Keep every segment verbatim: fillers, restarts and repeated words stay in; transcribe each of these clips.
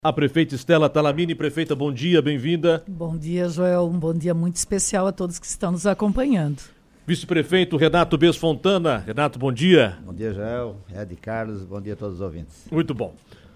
A prefeita Estela Talamini. Prefeita, bom dia, bem-vinda. Bom dia, Joel. Um bom dia muito especial a todos que estão nos acompanhando. Vice-prefeito Renato Bez Fontana. Renato, bom dia. Bom dia, Joel. Ed Carlos, bom dia a todos os ouvintes. Muito bom.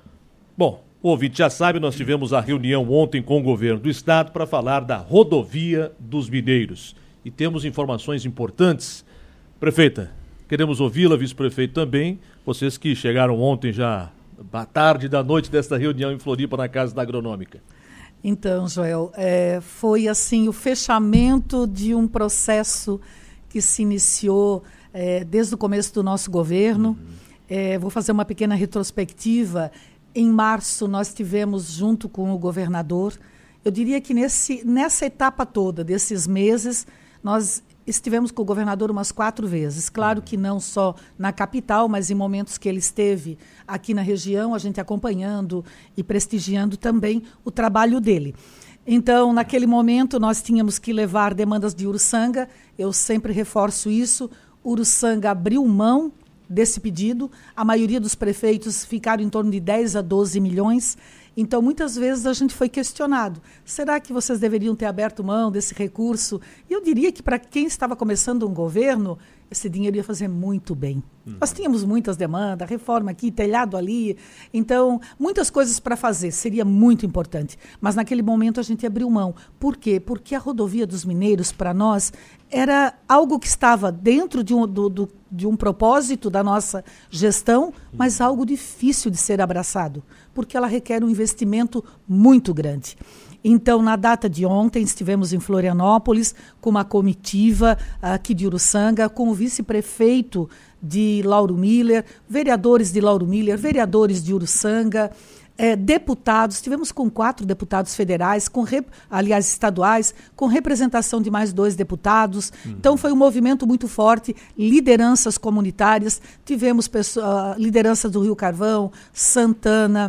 Bom, o ouvinte já sabe, nós tivemos a reunião ontem com o governo do estado para falar da rodovia dos Mineiros. E temos informações importantes. Prefeita, queremos ouvi-la, vice-prefeito também. Vocês que chegaram ontem já da tarde, da noite desta reunião em Floripa, na Casa da Agronômica. Então, Joel, é, foi assim o fechamento de um processo que se iniciou é, desde o começo do nosso governo. Uhum. É, vou fazer uma pequena retrospectiva. Em março, nós tivemos, junto com o governador, eu diria que nesse, nessa etapa toda, desses meses, nós estivemos com o governador umas quatro vezes. Claro que não só na capital, mas em momentos que ele esteve aqui na região, a gente acompanhando e prestigiando também o trabalho dele. Então, naquele momento, nós tínhamos que levar demandas de Uruçanga. Eu sempre reforço isso. Uruçanga abriu mão desse pedido. A maioria dos prefeitos ficaram em torno de dez a doze milhões. Então, muitas vezes a gente foi questionado. Será que vocês deveriam ter aberto mão desse recurso? E eu diria que para quem estava começando um governo, esse dinheiro ia fazer muito bem. Uhum. Nós tínhamos muitas demandas, reforma aqui, telhado ali. Então, muitas coisas para fazer. Seria muito importante. Mas naquele momento a gente abriu mão. Por quê? Porque a rodovia dos Mineiros, para nós, era algo que estava dentro de um, do, do, de um propósito da nossa gestão, mas algo difícil de ser abraçado, porque ela requer um investimento muito grande. Então, na data de ontem, estivemos em Florianópolis com uma comitiva aqui de Uruçanga, com o vice-prefeito de Lauro Miller, vereadores de Lauro Miller, vereadores de Uruçanga, É, deputados, estivemos com quatro deputados federais, com rep, aliás, estaduais, com representação de mais dois deputados. Uhum. Então, foi um movimento muito forte, lideranças comunitárias, tivemos pessoa, lideranças do Rio Carvão, Santana.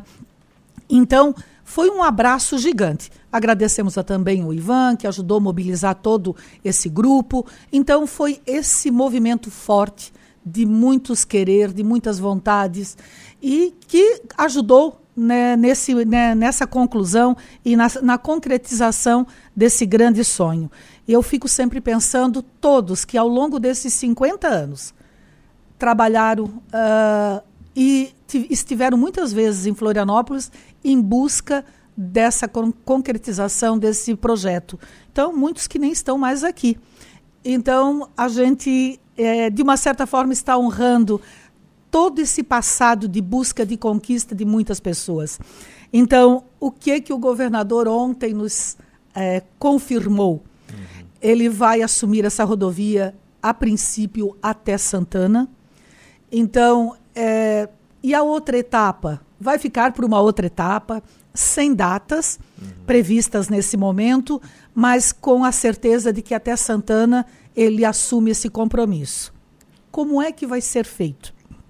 Então, foi um abraço gigante. Agradecemos a, também o Ivan, que ajudou a mobilizar todo esse grupo. Então, foi esse movimento forte de muitos querer, de muitas vontades, e que ajudou Né, nesse, né, nessa conclusão e na, na concretização desse grande sonho. E eu fico sempre pensando, todos que ao longo desses cinquenta anos trabalharam uh, e estiveram muitas vezes em Florianópolis em busca dessa con- concretização desse projeto. Então, muitos que nem estão mais aqui. Então, a gente, é, de uma certa forma, está honrando todo esse passado de busca de conquista de muitas pessoas. Então, o que que o governador ontem nos é, confirmou? Uhum. Ele vai assumir essa rodovia, a princípio, até Santana. Então, é, e a outra etapa? Vai ficar por uma outra etapa, sem datas uhum. previstas nesse momento, mas com a certeza de que até Santana ele assume esse compromisso. Como é que vai ser feito?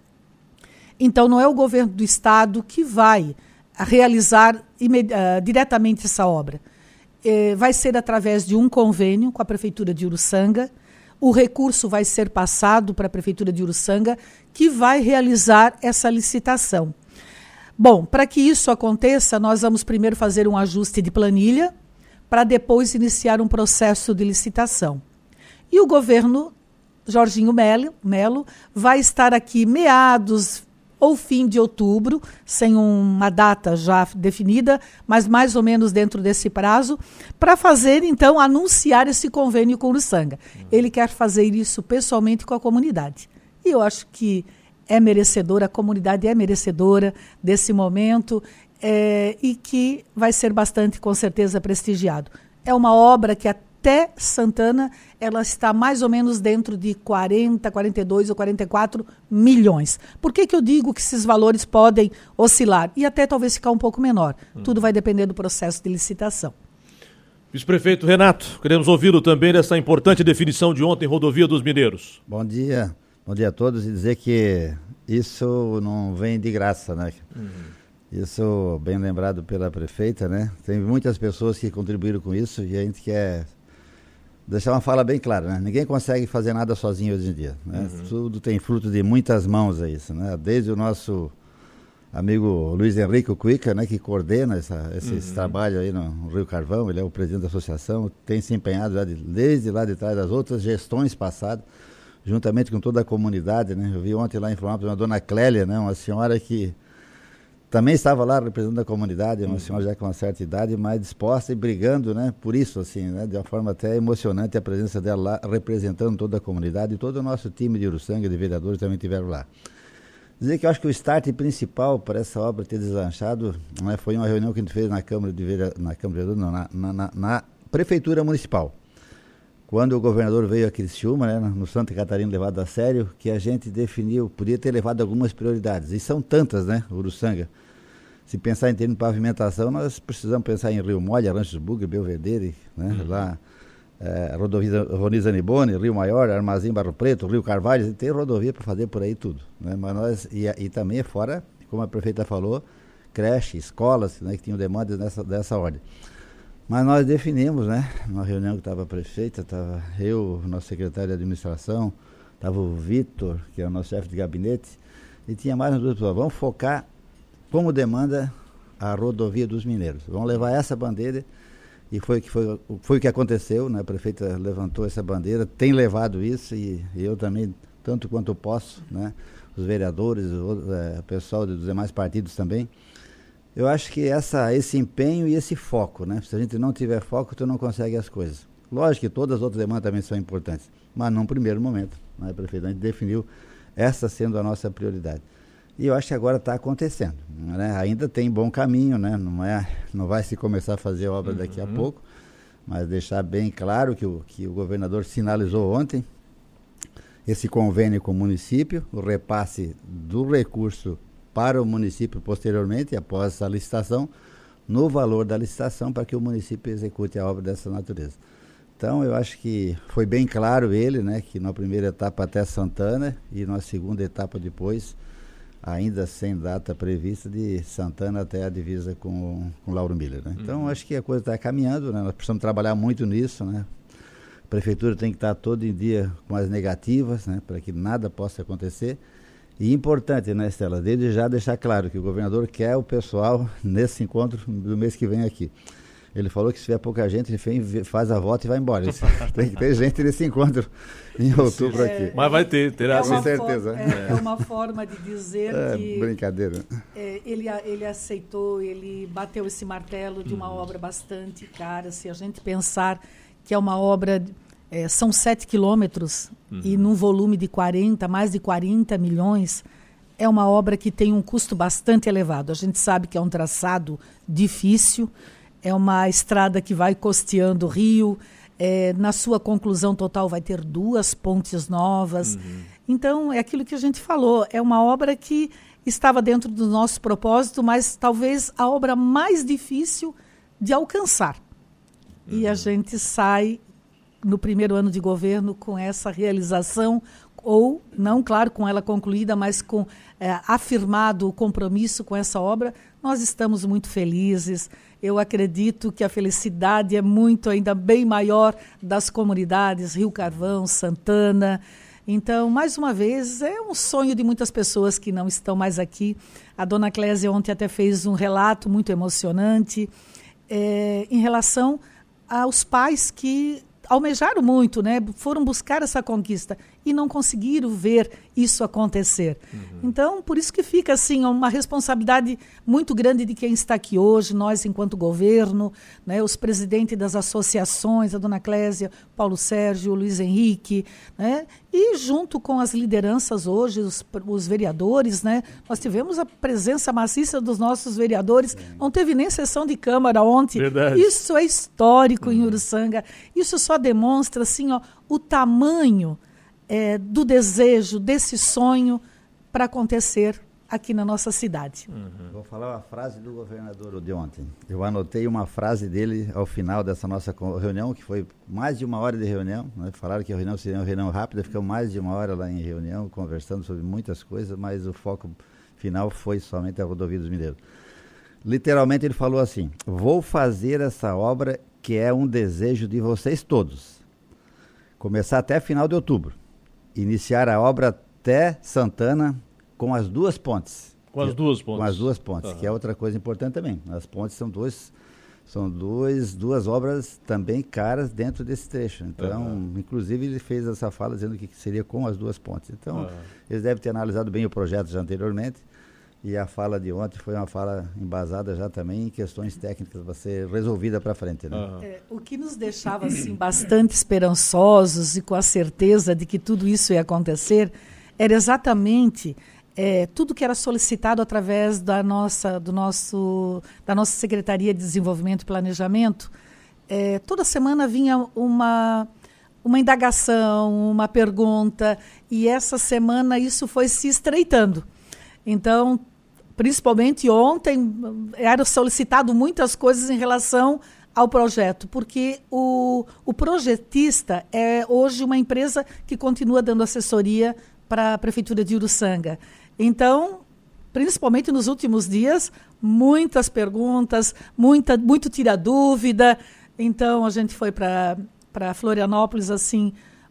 Então, não é o governo do estado que vai realizar imedi- uh, diretamente essa obra. Eh, vai ser através de um convênio com a Prefeitura de Uruçanga. O recurso vai ser passado para a Prefeitura de Uruçanga, que vai realizar essa licitação. Bom, para que isso aconteça, nós vamos primeiro fazer um ajuste de planilha, para depois iniciar um processo de licitação. E o governo Jorginho Melo, Melo vai estar aqui meados ou fim de outubro, sem uma data já definida, mas mais ou menos dentro desse prazo, para fazer, então, anunciar esse convênio com o Uruçanga. Ele quer fazer isso pessoalmente com a comunidade. E eu acho que é merecedora, a comunidade é merecedora desse momento é, e que vai ser bastante, com certeza, prestigiado. É uma obra que até Santana, ela está mais ou menos dentro de quarenta, quarenta e dois ou quarenta e quatro milhões. Por que que eu digo que esses valores podem oscilar? E até talvez ficar um pouco menor. Hum. Tudo vai depender do processo de licitação. Vice-prefeito Renato, queremos ouvi-lo também nessa importante definição de ontem, Rodovia dos Mineiros. Bom dia, bom dia a todos, e dizer que isso não vem de graça, né? Uhum. Isso, bem lembrado pela prefeita, né? Tem muitas pessoas que contribuíram com isso e a gente quer deixar uma fala bem clara, né? Ninguém consegue fazer nada sozinho hoje em dia, né? Uhum. Tudo tem fruto de muitas mãos, é isso, né? Desde o nosso amigo Luiz Henrique Cuica, né, que coordena essa, esse, uhum. esse trabalho aí no Rio Carvão, ele é o presidente da associação, tem se empenhado já de, desde lá de trás das outras gestões passadas, juntamente com toda a comunidade, né? Eu vi ontem lá em Florianópolis uma dona Clélia, né, uma senhora que também estava lá representando a comunidade, uma uhum. senhora já com uma certa idade, mais disposta e brigando, né, por isso, assim, né, de uma forma até emocionante a presença dela lá, representando toda a comunidade, e todo o nosso time de Uruçanga, de vereadores, também estiveram lá. Dizer que eu acho que o start principal para essa obra ter deslanchado, né, foi uma reunião que a gente fez na Câmara de Vereadores, na Câmara de Vereadores, não, na, na, na Prefeitura Municipal. Quando o governador veio a Criciúma, né, no Santa Catarina levado a sério, que a gente definiu, podia ter levado algumas prioridades, e são tantas, né, Uruçanga. Se pensar em termos de pavimentação, nós precisamos pensar em Rio Molha, Ranchos Bugre, Belvedere, né, uhum. lá, é, rodovia Roni Zanibone, Rio Maior, Armazém Barro Preto, Rio Carvalho, tem rodovia para fazer por aí tudo, né, mas nós, e, e também é fora, como a prefeita falou, creche, escolas, né, que tinham demandas nessa, dessa ordem. Mas nós definimos, né, numa reunião que estava a prefeita, estava eu, nosso secretário de administração, estava o Vitor, que é o nosso chefe de gabinete, e tinha mais duas pessoas. Vamos focar como demanda a rodovia dos mineiros. Vamos levar essa bandeira, e foi, que foi, foi o que aconteceu, né, a prefeita levantou essa bandeira, tem levado isso, e, e eu também, tanto quanto eu posso, né, os vereadores, o é, pessoal dos demais partidos também. Eu acho que essa, esse empenho e esse foco, né? Se a gente não tiver foco, tu não consegue as coisas. Lógico que todas as outras demandas também são importantes, mas num primeiro momento, né, prefeito? A gente definiu essa sendo a nossa prioridade. E eu acho que agora está acontecendo, né? Ainda tem bom caminho, né? Não, é, não vai se começar a fazer obra daqui uhum. a pouco, mas deixar bem claro que o, que o governador sinalizou ontem, esse convênio com o município, o repasse do recurso para o município posteriormente, após essa licitação, no valor da licitação, para que o município execute a obra dessa natureza. Então, eu acho que foi bem claro ele, né, que na primeira etapa até Santana e na segunda etapa depois, ainda sem data prevista, de Santana até a divisa com, com Lauro Miller, né? Então, uhum. acho que a coisa está caminhando, né? Nós precisamos trabalhar muito nisso, né? A prefeitura tem que estar todo em dia com as negativas, né, para que nada possa acontecer. E importante, né, Estela, desde já deixar claro que o governador quer o pessoal nesse encontro do mês que vem aqui. Ele falou que se tiver pouca gente, ele faz a volta e vai embora. Tem que ter gente nesse encontro em outubro é, aqui. Mas vai ter, terá é com certeza. For, é, é uma forma de dizer é, que... Brincadeira. É, ele, ele aceitou, ele bateu esse martelo de uma uhum. obra bastante cara. Se a gente pensar que é uma obra... É, são sete quilômetros uhum. e num volume de quarenta, mais de quarenta milhões, é uma obra que tem um custo bastante elevado. A gente sabe que é um traçado difícil, é uma estrada que vai costeando o rio, é, na sua conclusão total vai ter duas pontes novas. Uhum. Então, é aquilo que a gente falou, é uma obra que estava dentro do nosso propósito, mas talvez a obra mais difícil de alcançar. Uhum. E a gente sai... no primeiro ano de governo com essa realização, ou não, claro, com ela concluída, mas com é, afirmado o compromisso com essa obra, nós estamos muito felizes. Eu acredito que a felicidade é muito, ainda bem maior das comunidades, Rio Carvão, Santana. Então, mais uma vez, é um sonho de muitas pessoas que não estão mais aqui. A dona Clésia ontem até fez um relato muito emocionante é, em relação aos pais que almejaram muito, né? Foram buscar essa conquista e não conseguiram ver isso acontecer. Uhum. Então, por isso que fica assim uma responsabilidade muito grande de quem está aqui hoje, nós enquanto governo, né? Os presidentes das associações, a dona Clésia, Paulo Sérgio, Luiz Henrique, né? E junto com as lideranças hoje, os, os vereadores, né? Nós tivemos a presença maciça dos nossos vereadores, Sim. não teve nem sessão de Câmara ontem. Verdade. Isso é histórico uhum. em Uruçanga. Isso só demonstra assim, ó, o tamanho é, do desejo, desse sonho para acontecer aqui na nossa cidade. Uhum. Vou falar uma frase do governador de ontem. Eu anotei uma frase dele ao final dessa nossa reunião, que foi mais de uma hora de reunião, né? Falaram que a reunião seria uma reunião rápida, ficamos mais de uma hora lá em reunião, conversando sobre muitas coisas, mas o foco final foi somente a rodovia dos Mineiros. Literalmente ele falou assim: vou fazer essa obra que é um desejo de vocês todos. Começar até final de outubro. Iniciar a obra até Santana com as duas pontes. Com as duas pontes. Com as duas pontes, uhum. que é outra coisa importante também. As pontes são duas, são duas, duas obras também caras dentro desse trecho. Então, uhum. inclusive, ele fez essa fala dizendo que seria com as duas pontes. Então, uhum. eles devem ter analisado bem o projeto já anteriormente. E a fala de ontem foi uma fala embasada já também em questões técnicas para ser resolvida para frente. Né? Uhum. É, o que nos deixava assim, bastante esperançosos e com a certeza de que tudo isso ia acontecer era exatamente é, tudo que era solicitado através da nossa, do nosso, da nossa Secretaria de Desenvolvimento e Planejamento. É, toda semana vinha uma, uma indagação, uma pergunta, e essa semana isso foi se estreitando. Então, principalmente ontem, era solicitado muitas coisas em relação ao projeto, porque o, o projetista é hoje uma empresa que continua dando assessoria para a Prefeitura de Uruçanga. Então, principalmente nos últimos dias, muitas perguntas, muita, muito tira dúvida. Então, a gente foi para para Florianópolis, assim,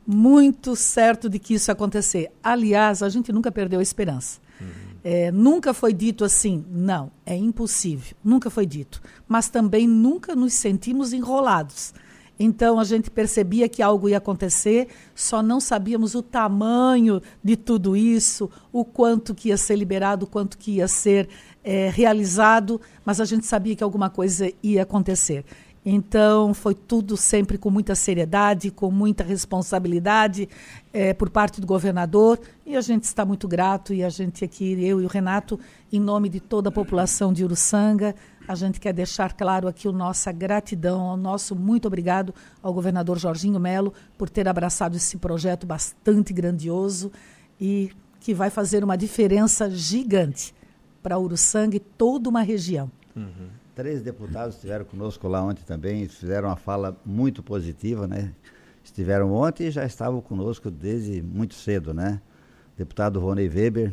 muito certo de que isso ia acontecer. Aliás, a gente nunca perdeu a esperança. Uhum. É, nunca foi dito assim, não, é impossível, nunca foi dito. Mas também nunca nos sentimos enrolados. Então, a gente percebia que algo ia acontecer, só não sabíamos o tamanho de tudo isso, o quanto que ia ser liberado, o quanto que ia ser é, realizado, mas a gente sabia que alguma coisa ia acontecer. Então, foi tudo sempre com muita seriedade, com muita responsabilidade é, por parte do governador, e a gente está muito grato, e a gente aqui, eu e o Renato, em nome de toda a população de Uruçanga, a gente quer deixar claro aqui a nossa gratidão, o nosso muito obrigado ao governador Jorginho Melo por ter abraçado esse projeto bastante grandioso e que vai fazer uma diferença gigante para Uruçanga e toda uma região. Uhum. Três deputados estiveram conosco lá ontem também, fizeram uma fala muito positiva, né? Estiveram ontem e já estavam conosco desde muito cedo, né? Deputado Rony Weber,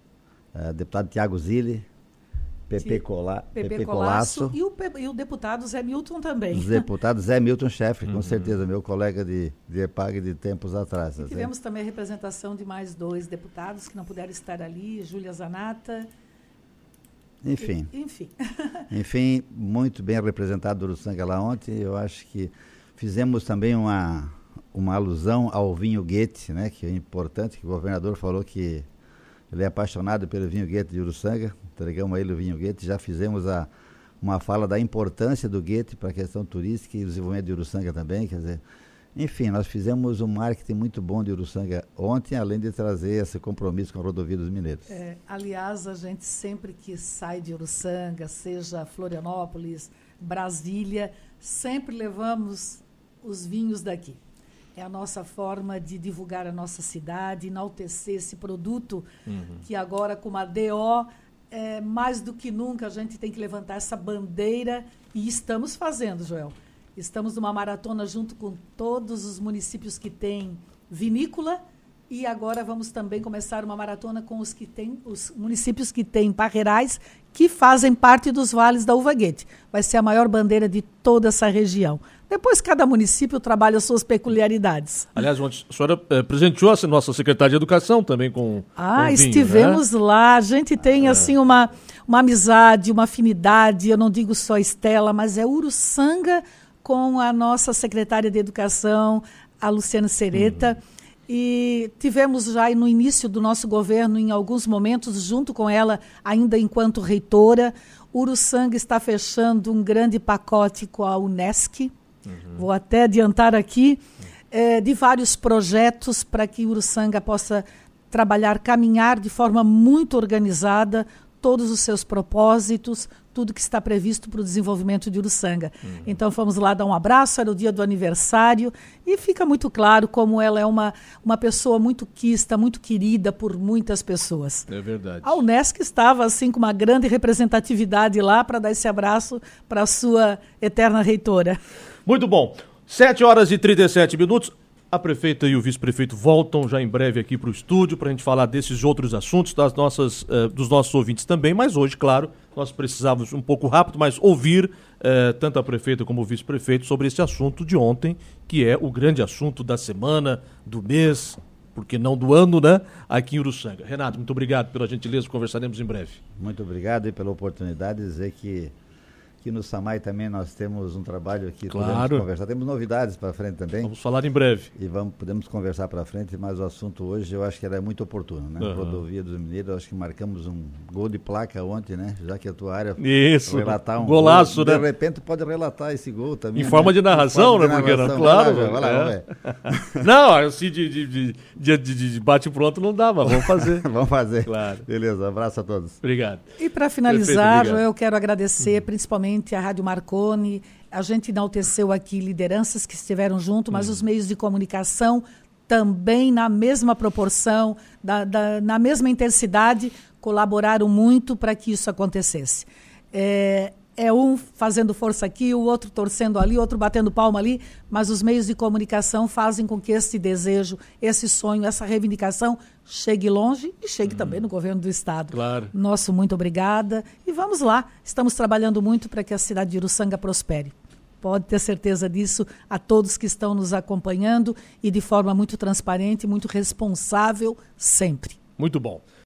uh, deputado Tiago Zilli, Pepe, Cola, Pepe, Pepe Colasso, Colasso e, o, e o deputado Zé Milton também. O deputado Zé Milton Chefe, uhum. com certeza, meu colega de, de EPAG de tempos atrás. E tivemos né? também a representação de mais dois deputados que não puderam estar ali, Júlia Zanata. Enfim, e, enfim. enfim, muito bem representado o Uruçanga lá ontem. Eu acho que fizemos também uma, uma alusão ao vinho Goethe, né, que é importante, que o governador falou que ele é apaixonado pelo vinho Goethe de Uruçanga. Entregamos a ele o vinho Goethe. Já fizemos a, uma fala da importância do Goethe para a questão turística e o desenvolvimento de Uruçanga também, quer dizer... Enfim, nós fizemos um marketing muito bom de Uruçanga ontem, além de trazer esse compromisso com a rodovia dos mineiros. É, aliás, a gente sempre que sai de Uruçanga, seja Florianópolis, Brasília, sempre levamos os vinhos daqui. É a nossa forma de divulgar a nossa cidade, enaltecer esse produto, uhum. que agora com a D O, é, mais do que nunca a gente tem que levantar essa bandeira e estamos fazendo, Joel. Estamos numa maratona junto com todos os municípios que têm vinícola e agora vamos também começar uma maratona com os, que têm, os municípios que têm parreirais que fazem parte dos vales da Uva Goethe. Vai ser a maior bandeira de toda essa região. Depois cada município trabalha as suas peculiaridades. Aliás, a senhora eh, presenteou a nossa secretária de Educação também com Ah, com estivemos vinho, né? lá. A gente tem ah, assim uma, uma amizade, uma afinidade. Eu não digo só Estela, mas é Uruçanga com a nossa secretária de Educação, a Luciana Sereta, uhum. e tivemos já no início do nosso governo, em alguns momentos, junto com ela, ainda enquanto reitora, Uruçanga está fechando um grande pacote com a Unesc, uhum. vou até adiantar aqui, uhum. é, de vários projetos para que Uruçanga possa trabalhar, caminhar de forma muito organizada, todos os seus propósitos, tudo que está previsto para o desenvolvimento de Uruçanga. Uhum. Então, fomos lá dar um abraço, era o dia do aniversário, e fica muito claro como ela é uma, uma pessoa muito quista, muito querida por muitas pessoas. É verdade. A Unesc estava, assim, com uma grande representatividade lá para dar esse abraço para a sua eterna reitora. Muito bom. sete horas e trinta e sete minutos. A prefeita e o vice-prefeito voltam já em breve aqui para o estúdio para a gente falar desses outros assuntos, das nossas, uh, dos nossos ouvintes também, mas hoje, claro, nós precisávamos um pouco rápido, mas ouvir uh, tanto a prefeita como o vice-prefeito sobre esse assunto de ontem, que é o grande assunto da semana, do mês. porque não do ano, né? Aqui em Uruçanga. Renato, muito obrigado pela gentileza, conversaremos em breve. Muito obrigado e pela oportunidade de dizer que aqui no SAMAI também nós temos um trabalho aqui, claro. Podemos conversar, temos novidades para frente também. Vamos falar em breve. E vamos, podemos conversar para frente, mas o assunto hoje eu acho que era muito oportuno, né? Uhum. Rodovia dos Mineiros, eu acho que marcamos um gol de placa ontem, né? Já que a tua área... Isso, relatar um golaço, gol, né? De repente pode relatar esse gol também. Em né? forma de narração, forma né? De Porque narração. Não, claro. Vai lá, vai lá, é. vai não, assim de, de, de, de, de bate-pronto não dá, mas vamos fazer. Vamos fazer. Claro. Beleza, um abraço a todos. Obrigado. E para finalizar, Perfeito, eu quero agradecer hum. principalmente a Rádio Marconi. A gente enalteceu aqui lideranças que estiveram junto, mas hum. os meios de comunicação também na mesma proporção, da, da, na mesma intensidade, colaboraram muito para que isso acontecesse. É, é um fazendo força aqui, o outro torcendo ali, outro batendo palma ali, mas os meios de comunicação fazem com que esse desejo, esse sonho, essa reivindicação chegue longe e chegue hum. também no governo do Estado. Claro. Nosso muito obrigada. E vamos lá, estamos trabalhando muito para que a cidade de Uruçanga prospere. Pode ter certeza disso a todos que estão nos acompanhando e de forma muito transparente, muito responsável, sempre. Muito bom.